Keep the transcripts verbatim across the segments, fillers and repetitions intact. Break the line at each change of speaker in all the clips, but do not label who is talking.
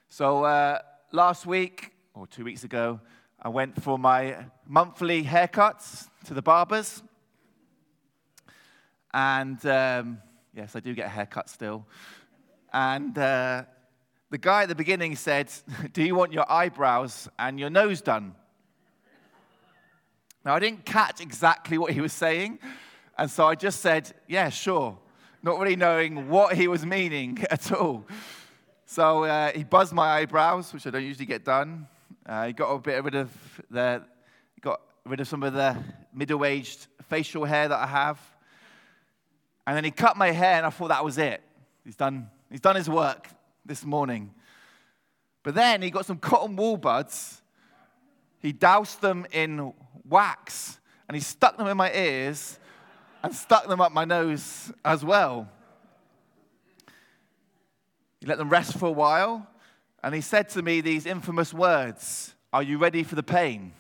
So uh, last week, or two weeks ago, I went for my monthly haircuts to the barbers. And um, yes, I do get a haircut still. And uh, the guy at the beginning said, "Do you want your eyebrows and your nose done?" Now, I didn't catch exactly what he was saying, and so I just said, "Yeah, sure," not really knowing what he was meaning at all. So uh, he buzzed my eyebrows, which I don't usually get done. Uh, he got a bit rid of the, got rid of some of the middle-aged facial hair that I have, and then he cut my hair, and I thought that was it. He's done. He's done his work this morning. But then he got some cotton wool buds. He doused them in wax, and he stuck them in my ears and stuck them up my nose as well. He let them rest for a while, and he said to me these infamous words, "Are you ready for the pain?"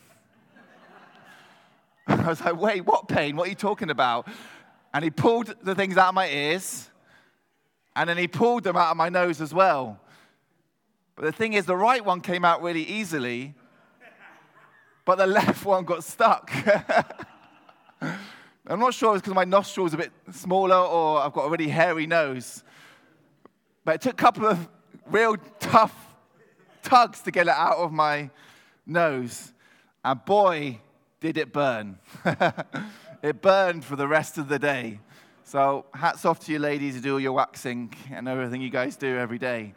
I was like, "Wait, what pain? What are you talking about?" And he pulled the things out of my ears, and then he pulled them out of my nose as well. But the thing is, the right one came out really easily, but the left one got stuck. I'm not sure it's because my nostrils are a bit smaller or I've got a really hairy nose. But it took a couple of real tough tugs to get it out of my nose. And boy, did it burn. It burned for the rest of the day. So hats off to you ladies who do all your waxing and everything you guys do every day.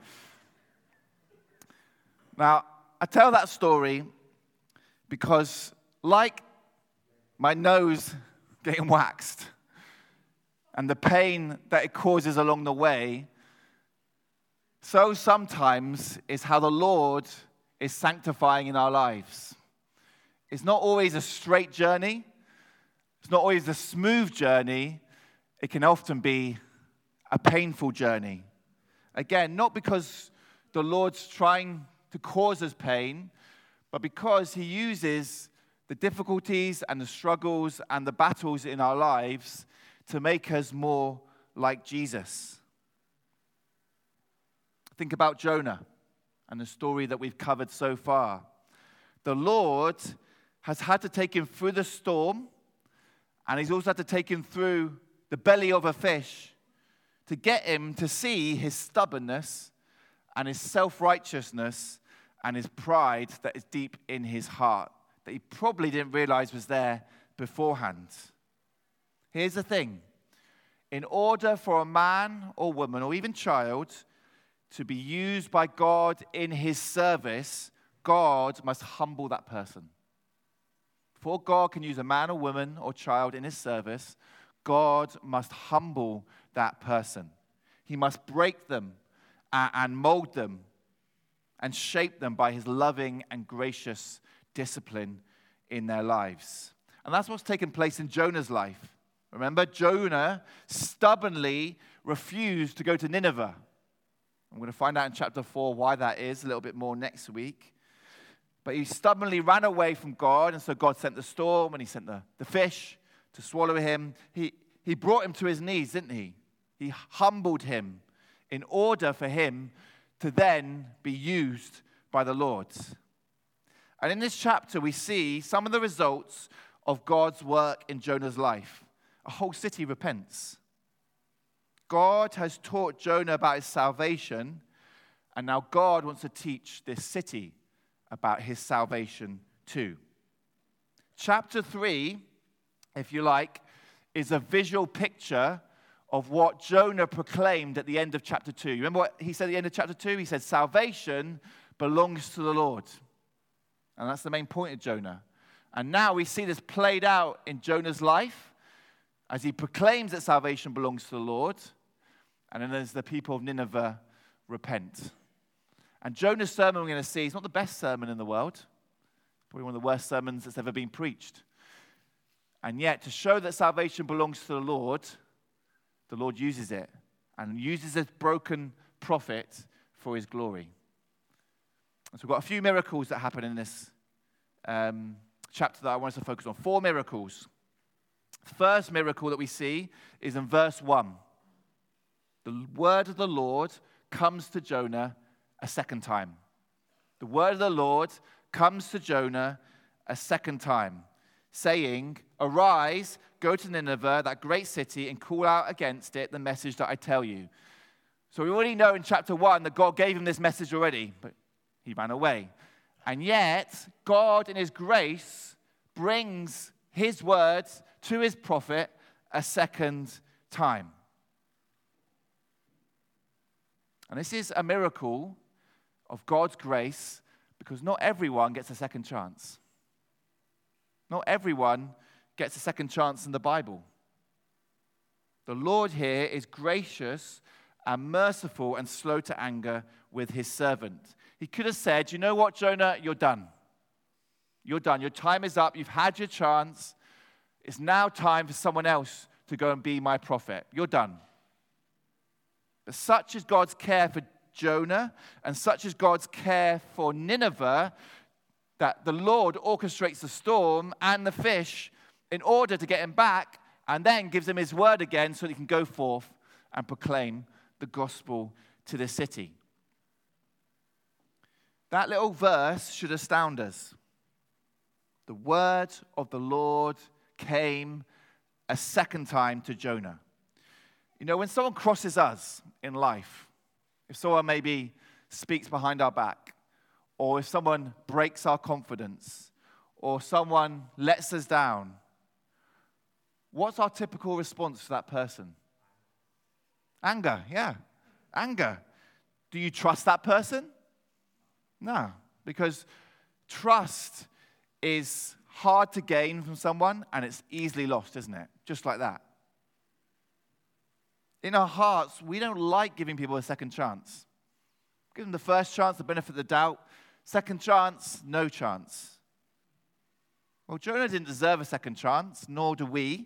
Now, I tell that story because, like my nose getting waxed and the pain that it causes along the way, so sometimes is how the Lord is sanctifying in our lives. It's not always a straight journey. It's not always a smooth journey. It can often be a painful journey. Again, not because the Lord's trying to cause us pain, but because he uses the difficulties and the struggles and the battles in our lives to make us more like Jesus. Think about Jonah and the story that we've covered so far. The Lord has had to take him through the storm, and he's also had to take him through the belly of a fish to get him to see his stubbornness and his self-righteousness and his pride that is deep in his heart, that he probably didn't realize was there beforehand. Here's the thing. In order for a man or woman or even child to be used by God in his service, God must humble that person. Before God can use a man or woman or child in his service, God must humble that person. He must break them and mold them and shape them by his loving and gracious discipline in their lives. And that's what's taken place in Jonah's life. Remember, Jonah stubbornly refused to go to Nineveh. I'm going to find out in chapter four why that is a little bit more next week. But he stubbornly ran away from God, and so God sent the storm, and he sent the, the fish to swallow him. He, he brought him to his knees, didn't he? He humbled him in order for him to then be used by the Lord. And in this chapter, we see some of the results of God's work in Jonah's life. A whole city repents. God has taught Jonah about his salvation, and now God wants to teach this city about his salvation too. Chapter three, if you like, is a visual picture of what Jonah proclaimed at the end of chapter two. You remember what he said at the end of chapter two? He said, salvation belongs to the Lord. And that's the main point of Jonah. And now we see this played out in Jonah's life as he proclaims that salvation belongs to the Lord. And then as the people of Nineveh repent. And Jonah's sermon we're going to see is not the best sermon in the world. Probably one of the worst sermons that's ever been preached. And yet, to show that salvation belongs to the Lord, the Lord uses it and uses this broken prophet for his glory. And so we've got a few miracles that happen in this um, chapter that I want us to focus on. Four miracles. The first miracle that we see is in verse one. The word of the Lord comes to Jonah a second time. The word of the Lord comes to Jonah a second time, saying, "Arise, go to Nineveh, that great city, and call out against it the message that I tell you." So we already know in chapter one that God gave him this message already, but he ran away. And yet, God in his grace brings his words to his prophet a second time. And this is a miracle of God's grace, because not everyone gets a second chance. Not everyone gets a second chance in the Bible. The Lord here is gracious and merciful and slow to anger with his servant. He could have said, "You know what, Jonah, you're done. You're done. Your time is up. You've had your chance. It's now time for someone else to go and be my prophet. You're done." But such is God's care for Jonah, and such is God's care for Nineveh, that the Lord orchestrates the storm and the fish in order to get him back, and then gives him his word again so that he can go forth and proclaim the gospel to the city. That little verse should astound us. The word of the Lord came a second time to Jonah. You know, when someone crosses us in life, if someone maybe speaks behind our back, or if someone breaks our confidence, or someone lets us down, what's our typical response to that person? Anger, yeah, anger. Do you trust that person? No, because trust is hard to gain from someone, and it's easily lost, isn't it? Just like that. In our hearts, we don't like giving people a second chance. Give them the first chance, the benefit of the doubt. Second chance, no chance. Well, Jonah didn't deserve a second chance, nor do we.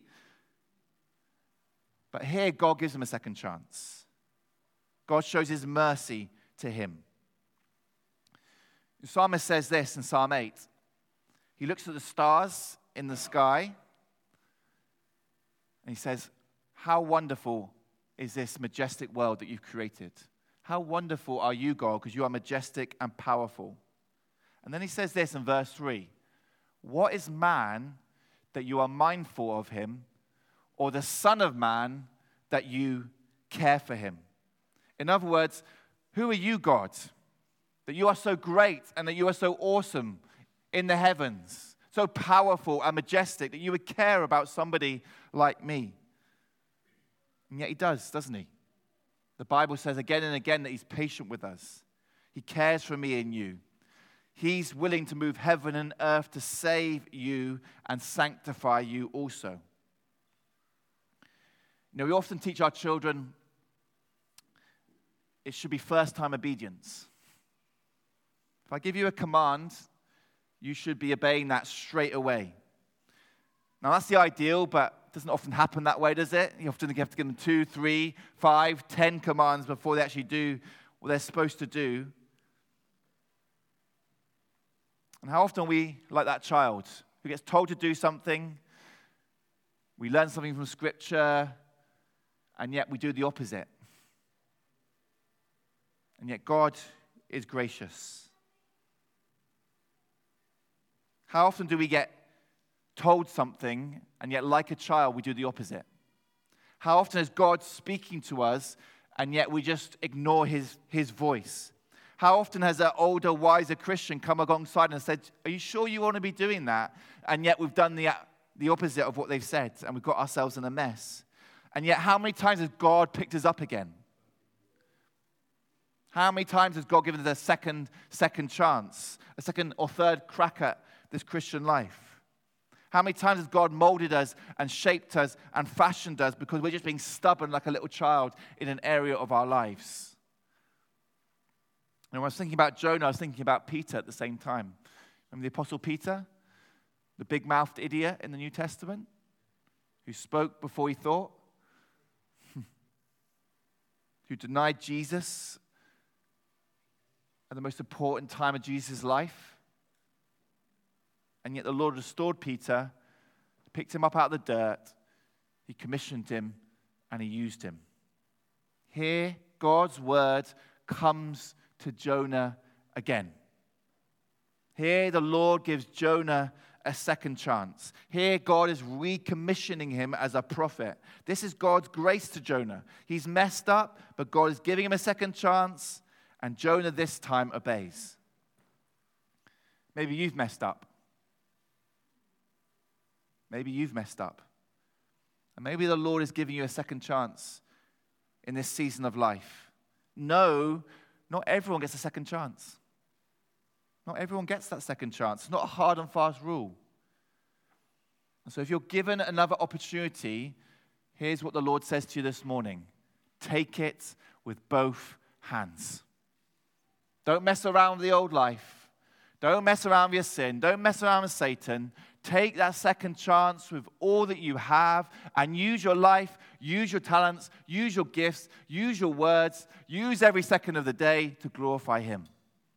But here, God gives him a second chance. God shows his mercy to him. The psalmist says this in Psalm eight. He looks at the stars in the sky, and he says, "How wonderful is this majestic world that you've created? How wonderful are you, God, because you are majestic and powerful." And then he says this in verse three. "What is man that you are mindful of him, or the son of man that you care for him?" In other words, who are you, God, that you are so great and that you are so awesome in the heavens, so powerful and majestic that you would care about somebody like me? And yet he does, doesn't he? The Bible says again and again that he's patient with us. He cares for me and you. He's willing to move heaven and earth to save you and sanctify you also. You know, we often teach our children it should be first-time obedience. If I give you a command, you should be obeying that straight away. Now, that's the ideal, but it doesn't often happen that way, does it? You often have to give them two, three, five, ten commands before they actually do what they're supposed to do. And how often are we like that child who gets told to do something, we learn something from Scripture, and yet we do the opposite? And yet God is gracious. How often do we get told something, and yet like a child, we do the opposite? How often is God speaking to us, and yet we just ignore his, his voice? How often has an older, wiser Christian come alongside and said, "Are you sure you want to be doing that?" And yet we've done the, the opposite of what they've said, and we've got ourselves in a mess. And yet how many times has God picked us up again? How many times has God given us a second, second chance, a second or third crack at this Christian life? How many times has God molded us and shaped us and fashioned us because we're just being stubborn like a little child in an area of our lives? And when I was thinking about Jonah, I was thinking about Peter at the same time. Remember the Apostle Peter? The big-mouthed idiot in the New Testament? Who spoke before he thought? Who denied Jesus at the most important time of Jesus' life? And yet the Lord restored Peter, picked him up out of the dirt, he commissioned him, and he used him. Here, God's word comes to Jonah again. Here the Lord gives Jonah a second chance. Here God is recommissioning him as a prophet. This is God's grace to Jonah. He's messed up, but God is giving him a second chance, and Jonah this time obeys. Maybe you've messed up. Maybe you've messed up. And maybe the Lord is giving you a second chance in this season of life. No, not everyone gets a second chance. Not everyone gets that second chance. It's not a hard and fast rule. And so if you're given another opportunity, here's what the Lord says to you this morning. Take it with both hands. Don't mess around with the old life. Don't mess around with your sin. Don't mess around with Satan. Take that second chance with all that you have and use your life, use your talents, use your gifts, use your words, use every second of the day to glorify him.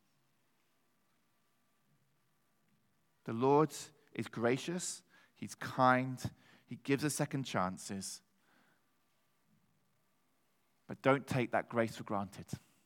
The Lord is gracious, he's kind, he gives us second chances. But don't take that grace for granted.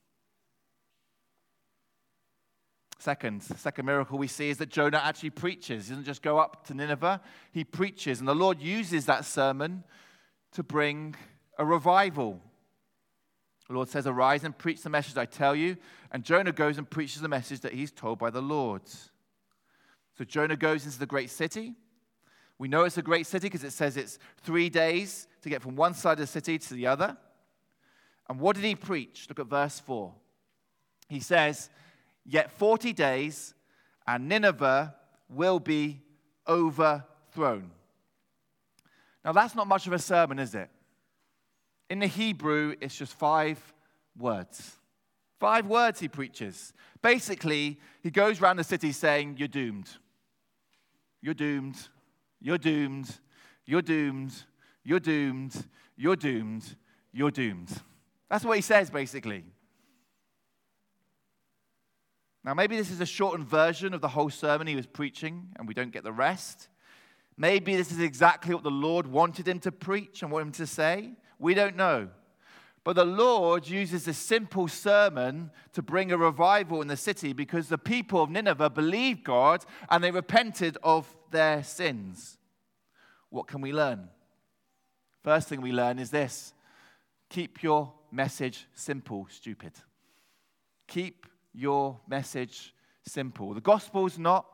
Second, second miracle we see is that Jonah actually preaches. He doesn't just go up to Nineveh, he preaches. And the Lord uses that sermon to bring a revival. The Lord says, arise and preach the message I tell you. And Jonah goes and preaches the message that he's told by the Lord. So Jonah goes into the great city. We know it's a great city because it says it's three days to get from one side of the city to the other. And what did he preach? Look at verse four. He says, yet forty days and Nineveh will be overthrown. Now that's not much of a sermon, is it? In the Hebrew, it's just five words. Five words he preaches. Basically, he goes around the city saying, you're doomed. You're doomed. You're doomed. You're doomed. You're doomed. You're doomed. You're doomed. That's what he says, basically. Now, maybe this is a shortened version of the whole sermon he was preaching, and we don't get the rest. Maybe this is exactly what the Lord wanted him to preach and wanted him to say. We don't know. But the Lord uses this simple sermon to bring a revival in the city because the people of Nineveh believed God and they repented of their sins. What can we learn? First thing we learn is this. Keep your message simple, stupid. Keep your message simple. The gospel's not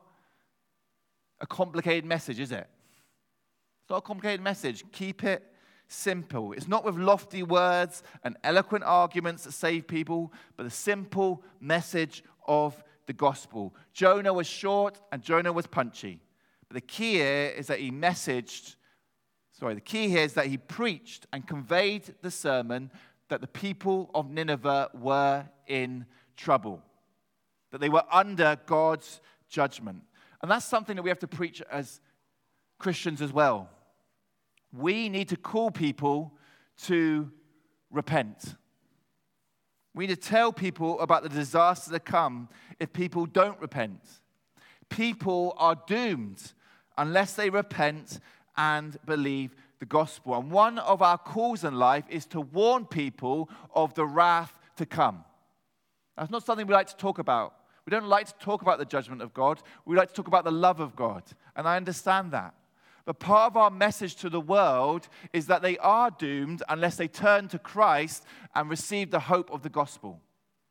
a complicated message, is it? It's not a complicated message. Keep it simple. It's not with lofty words and eloquent arguments that save people, but the simple message of the gospel. Jonah was short and Jonah was punchy. But the key here is that he messaged, sorry, the key here is that he preached and conveyed the sermon that the people of Nineveh were in trouble, that they were under God's judgment. And that's something that we have to preach as Christians as well. We need to call people to repent. We need to tell people about the disaster that come if people don't repent. People are doomed unless they repent and believe the gospel. And one of our calls in life is to warn people of the wrath to come. That's not something we like to talk about. We don't like to talk about the judgment of God. We like to talk about the love of God. And I understand that. But part of our message to the world is that they are doomed unless they turn to Christ and receive the hope of the gospel.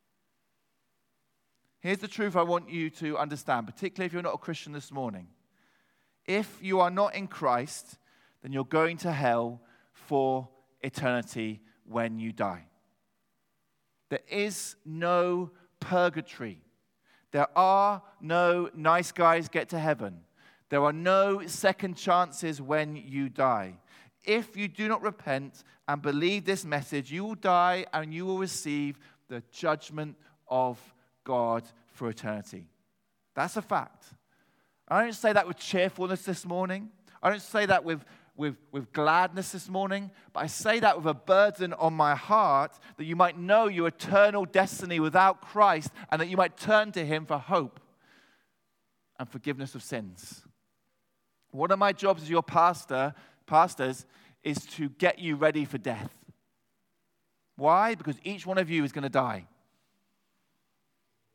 Here's the truth I want you to understand, particularly if you're not a Christian this morning. If you are not in Christ, then you're going to hell for eternity when you die. There is no purgatory. There are no nice guys get to heaven. There are no second chances when you die. If you do not repent and believe this message, you will die and you will receive the judgment of God for eternity. That's a fact. I don't say that with cheerfulness this morning. I don't say that with, with, with gladness this morning, but I say that with a burden on my heart that you might know your eternal destiny without Christ and that you might turn to him for hope and forgiveness of sins. One of my jobs as your pastor, pastors, is to get you ready for death. Why? Because each one of you is going to die.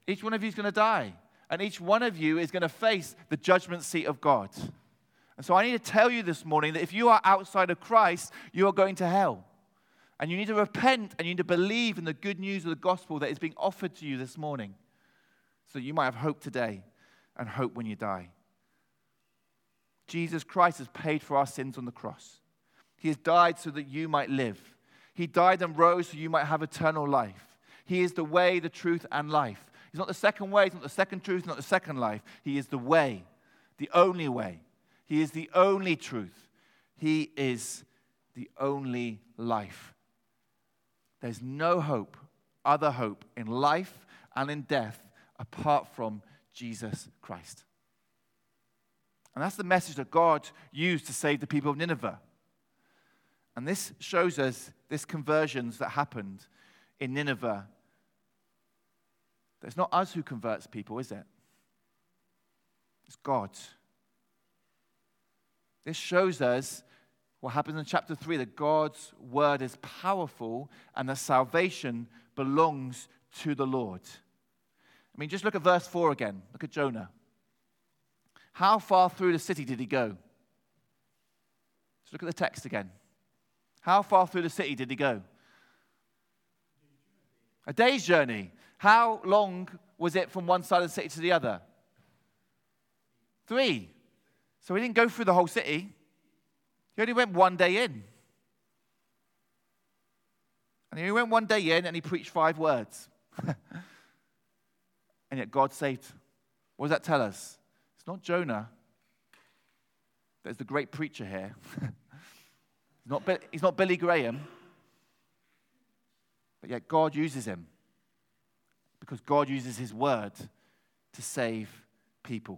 Each one of you is going to die. And each one of you is going to face the judgment seat of God. And so I need to tell you this morning that if you are outside of Christ, you are going to hell. And you need to repent and you need to believe in the good news of the gospel that is being offered to you this morning. So you might have hope today and hope when you die. Jesus Christ has paid for our sins on the cross. He has died so that you might live. He died and rose so you might have eternal life. He is the way, the truth, and life. He's not the second way, he's not the second truth, not the second life. He is the way, the only way. He is the only truth. He is the only life. There's no hope, other hope in life and in death apart from Jesus Christ. And that's the message that God used to save the people of Nineveh. And this shows us this conversions that happened in Nineveh. It's not us who converts people, is it? It's God. This shows us what happens in chapter three, that God's word is powerful and that salvation belongs to the Lord. I mean, just look at verse four again. Look at Jonah. How far through the city did he go? Let's look at the text again. How far through the city did he go? A day's journey. How long was it from one side of the city to the other? Three. So he didn't go through the whole city. He only went one day in. And he went one day in and he preached five words. And yet God saved. What does that tell us? It's not Jonah. There's the great preacher here. he's, not, he's not Billy Graham. But yet God uses him. Because God uses his word to save people.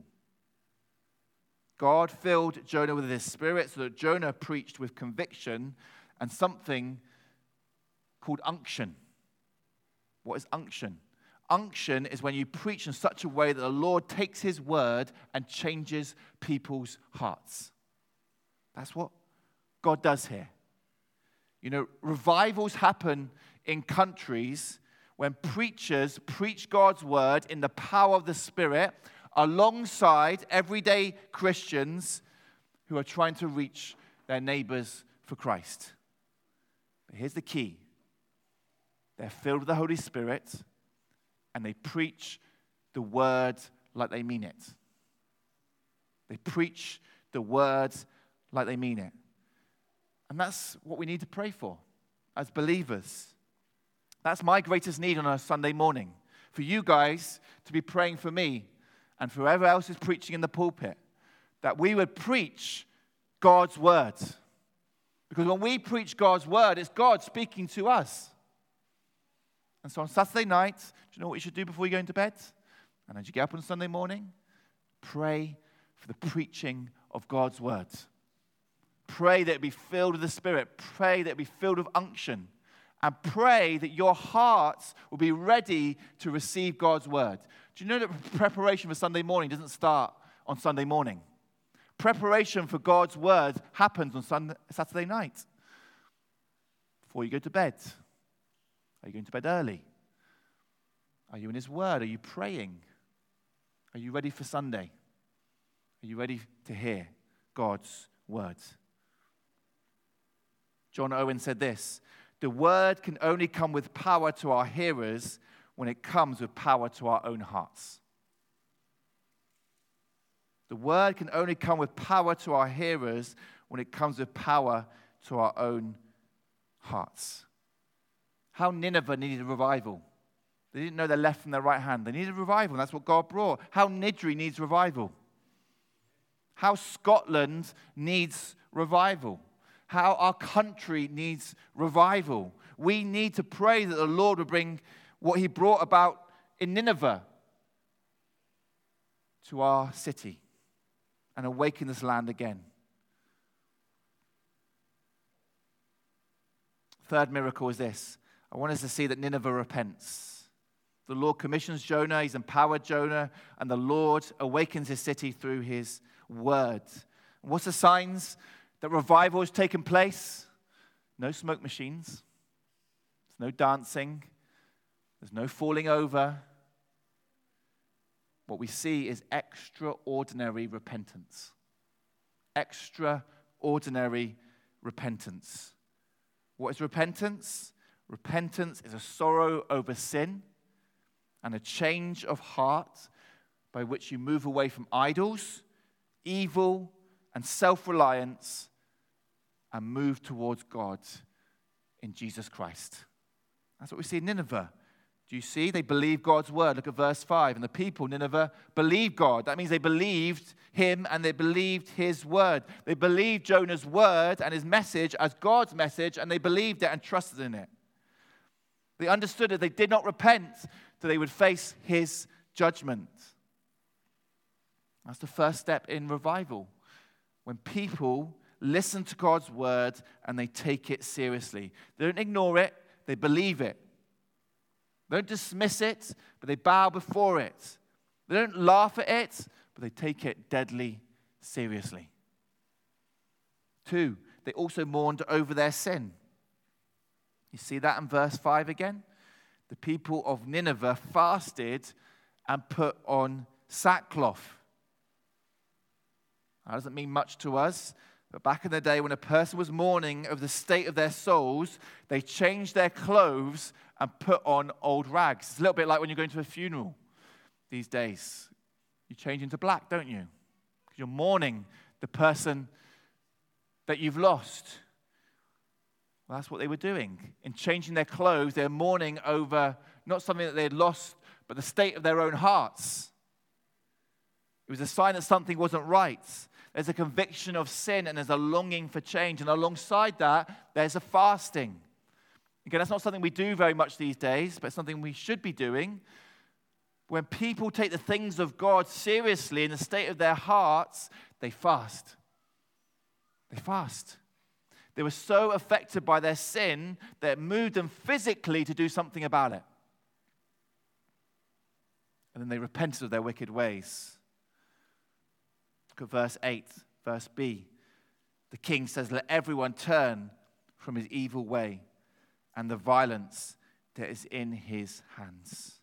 God filled Jonah with his spirit so that Jonah preached with conviction and something called unction. What is unction? Unction is when you preach in such a way that the Lord takes his word and changes people's hearts. That's what God does here. You know, revivals happen in countries when preachers preach God's word in the power of the Spirit alongside everyday Christians who are trying to reach their neighbors for Christ. But here's the key. They're filled with the Holy Spirit and they preach the word like they mean it. They preach the word like they mean it. And that's what we need to pray for as believers. That's my greatest need on a Sunday morning. For you guys to be praying for me and for whoever else is preaching in the pulpit. That we would preach God's word. Because when we preach God's word, it's God speaking to us. And so on Saturday night, do you know what you should do before you go into bed? And as you get up on Sunday morning, pray for the preaching of God's word. Pray that it be filled with the Spirit. Pray that it be filled with unction. And pray that your hearts will be ready to receive God's word. Do you know that preparation for Sunday morning doesn't start on Sunday morning? Preparation for God's word happens on Sunday, Saturday night. Before you go to bed. Are you going to bed early? Are you in his word? Are you praying? Are you ready for Sunday? Are you ready to hear God's words? John Owen said this, the word can only come with power to our hearers when it comes with power to our own hearts. The word can only come with power to our hearers when it comes with power to our own hearts. How Nineveh needed a revival. They didn't know their left from their right hand. They needed a revival, and that's what God brought. How Niddrie needs revival. How Scotland needs revival. How our country needs revival. We need to pray that the Lord would bring what he brought about in Nineveh to our city and awaken this land again. Third miracle is this. I want us to see that Nineveh repents. The Lord commissions Jonah, he's empowered Jonah, and the Lord awakens his city through his word. And what's the signs that revival has taken place? No smoke machines. There's no dancing. There's no falling over. what we see is extraordinary repentance. Extraordinary repentance. What is repentance? Repentance is a sorrow over sin and a change of heart by which you move away from idols, evil, and self-reliance and move towards God in Jesus Christ. That's what we see in Nineveh. Do you see? They believed God's word. Look at verse five. And the people, Nineveh, believed God. That means they believed him and they believed his word. They believed Jonah's word and his message as God's message, and they believed it and trusted in it. They understood that they did not repent, that they would face his judgment. That's the first step in revival. When people listen to God's word and they take it seriously. They don't ignore it, they believe it. They don't dismiss it, but they bow before it. They don't laugh at it, but they take it deadly seriously. Two, they also mourned over their sin. You see that in verse five again? The people of Nineveh fasted and put on sackcloth. That doesn't mean much to us, but back in the day when a person was mourning over the state of their souls, they changed their clothes and put on old rags. It's a little bit like when you're going to a funeral these days. You change into black, don't you? Because you're mourning the person that you've lost. Well, that's what they were doing. In changing their clothes, they're mourning over not something that they had lost, but the state of their own hearts. It was a sign that something wasn't right. There's a conviction of sin and there's a longing for change. And alongside that, there's a fasting. Again, that's not something we do very much these days, but it's something we should be doing. When people take the things of God seriously in the state of their hearts, they fast. They fast. They were so affected by their sin that it moved them physically to do something about it. And then they repented of their wicked ways. Look at verse eight, verse B. The king says, "Let everyone turn from his evil way and the violence that is in his hands."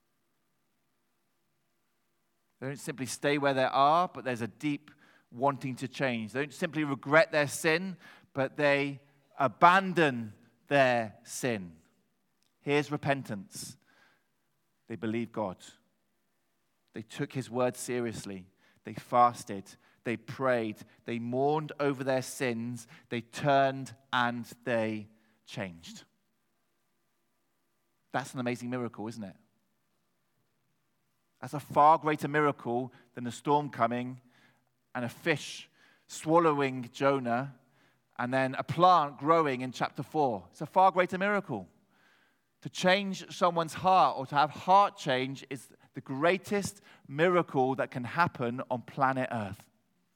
They don't simply stay where they are, but there's a deep wanting to change. They don't simply regret their sin, but they abandon their sin. Here's repentance. They believe God. They took his word seriously. They fasted. They prayed. They mourned over their sins. They turned and they changed. That's an amazing miracle, isn't it? That's a far greater miracle than a storm coming and a fish swallowing Jonah and then a plant growing in chapter four. It's a far greater miracle. To change someone's heart or to have heart change is the greatest miracle that can happen on planet Earth.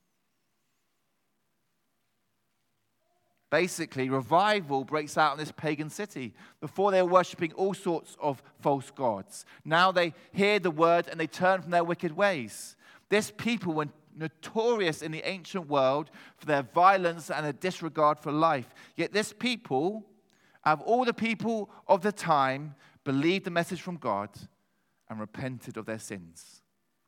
Basically, revival breaks out in this pagan city. Before they were worshipping all sorts of false gods. Now they hear the word and they turn from their wicked ways. This people were notorious in the ancient world for their violence and a disregard for life. Yet this people, out of all the people of the time, believed the message from God and repented of their sins.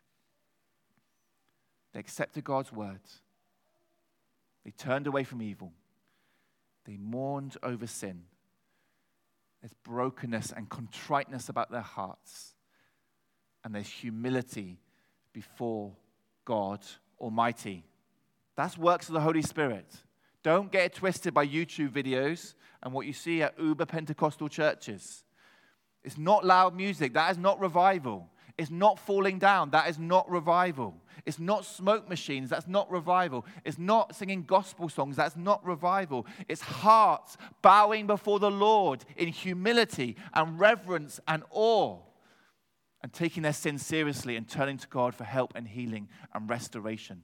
They accepted God's word. They turned away from evil. They mourned over sin. There's brokenness and contriteness about their hearts. And there's humility before God Almighty. That's works of the Holy Spirit. Don't get it twisted by YouTube videos and what you see at Uber Pentecostal churches. It's not loud music. That is not revival. It's not falling down. That is not revival. It's not smoke machines. That's not revival. It's not singing gospel songs. That's not revival. It's hearts bowing before the Lord in humility and reverence and awe and taking their sin seriously and turning to God for help and healing and restoration.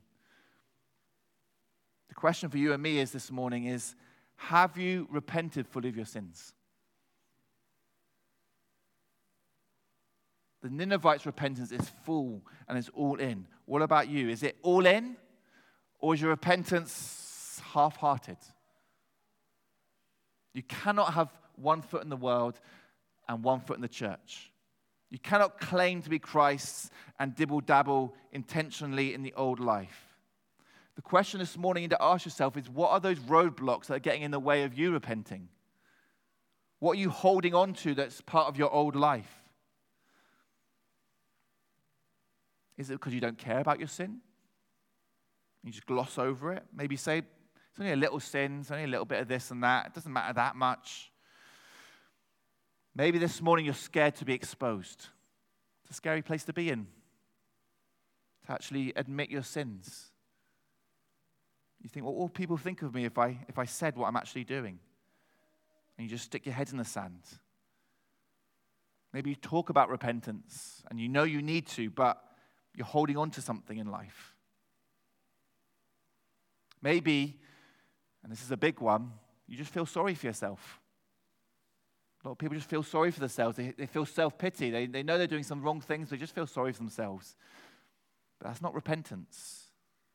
The question for you and me is this morning is, have you repented fully of your sins? The Ninevites' repentance is full and it's all in. What about you? Is it all in? Or is your repentance half-hearted? You cannot have one foot in the world and one foot in the church. You cannot claim to be Christ's and dibble-dabble intentionally in the old life. The question this morning you need to ask yourself is, what are those roadblocks that are getting in the way of you repenting? What are you holding on to that's part of your old life? Is it because you don't care about your sin? You just gloss over it? Maybe say, it's only a little sin, it's only a little bit of this and that. It doesn't matter that much. Maybe this morning you're scared to be exposed. It's a scary place to be in, to actually admit your sins. You think, well, what will people think of me if I, if I said what I'm actually doing? And you just stick your head in the sand. Maybe you talk about repentance, and you know you need to, but you're holding on to something in life. Maybe, and this is a big one, you just feel sorry for yourself. A lot of people just feel sorry for themselves. They, they feel self-pity. They, they know they're doing some wrong things. They just feel sorry for themselves. But that's not repentance.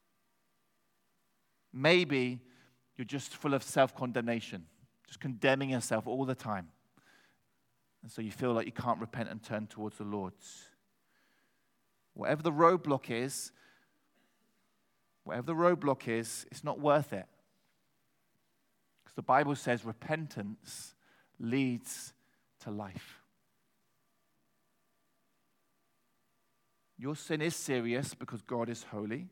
Maybe you're just full of self-condemnation, just condemning yourself all the time. And so you feel like you can't repent and turn towards the Lord. Whatever the roadblock is, whatever the roadblock is, it's not worth it. Because the Bible says repentance leads to life. Your sin is serious because God is holy.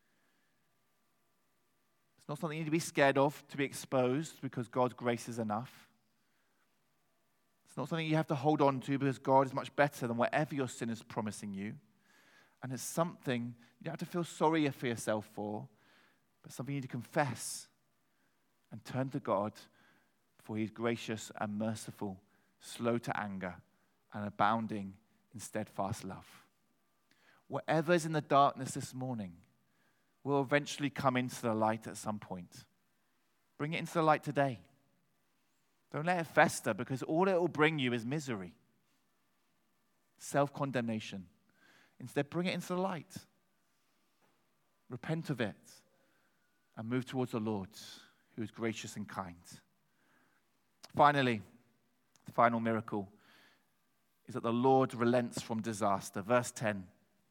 It's not something you need to be scared of, to be exposed, because God's grace is enough. It's not something you have to hold on to because God is much better than whatever your sin is promising you. And it's something you don't have to feel sorry for yourself for, but something you need to confess and turn to God, for He is gracious and merciful, slow to anger, and abounding in steadfast love. Whatever is in the darkness this morning will eventually come into the light at some point. Bring it into the light today. Don't let it fester, because all it will bring you is misery, self-condemnation. Instead, bring it into the light. Repent of it and move towards the Lord, who is gracious and kind. Finally, the final miracle is that the Lord relents from disaster. Verse ten.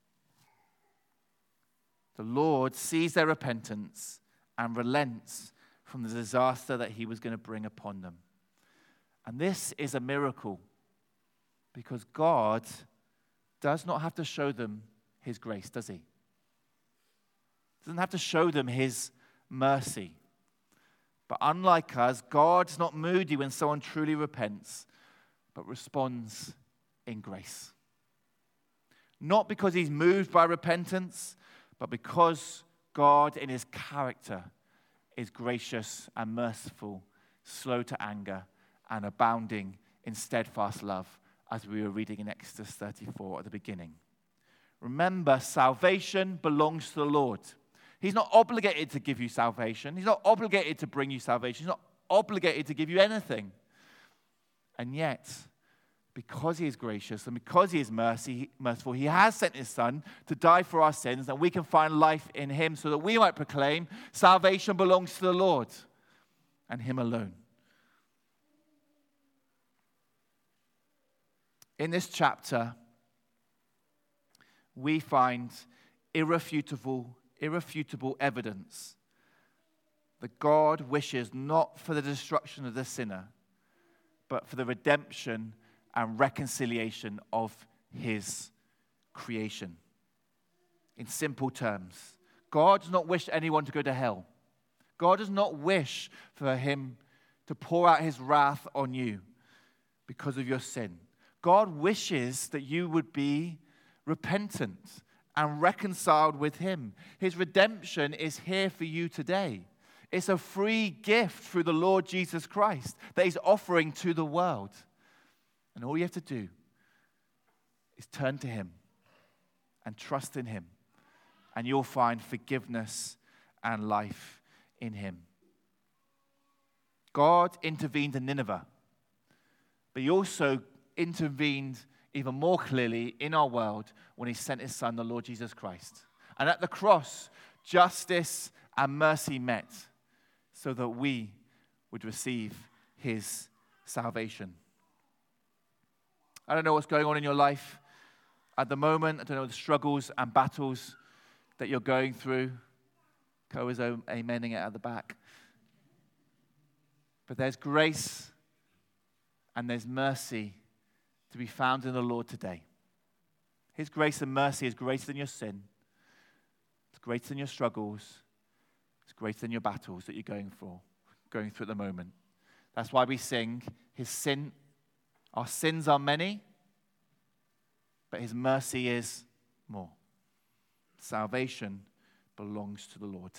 The Lord sees their repentance and relents from the disaster that He was going to bring upon them. And this is a miracle because God does not have to show them His grace, does He? Doesn't have to show them His mercy. But unlike us, God's not moody when someone truly repents, but responds in grace. Not because He's moved by repentance, but because God in His character is gracious and merciful, slow to anger, and abounding in steadfast love, as we were reading in Exodus thirty-four at the beginning. Remember, salvation belongs to the Lord. He's not obligated to give you salvation. He's not obligated to bring you salvation. He's not obligated to give you anything. And yet, because He is gracious and because He is mercy, merciful, He has sent His Son to die for our sins, and we can find life in Him so that we might proclaim salvation belongs to the Lord and Him alone. In this chapter, we find irrefutable, irrefutable evidence that God wishes not for the destruction of the sinner, but for the redemption and reconciliation of His creation. In simple terms, God does not wish anyone to go to hell. God does not wish for Him to pour out His wrath on you because of your sin. God wishes that you would be repentant and reconciled with Him. His redemption is here for you today. It's a free gift through the Lord Jesus Christ that He's offering to the world. And all you have to do is turn to Him and trust in Him, and you'll find forgiveness and life in Him. God intervened in Nineveh, but He also intervened even more clearly in our world when He sent His Son, the Lord Jesus Christ. And at the cross, justice and mercy met so that we would receive His salvation. I don't know what's going on in your life. at the moment, I don't know, the struggles and battles that you're going through. Co is amening it at the back. But there's grace and there's mercy to be found in the Lord today. His grace and mercy is greater than your sin. It's greater than your struggles. It's greater than your battles that you're going for, going through at the moment. That's why we sing, his sin, our sins are many, but his mercy is more. Salvation belongs to the Lord.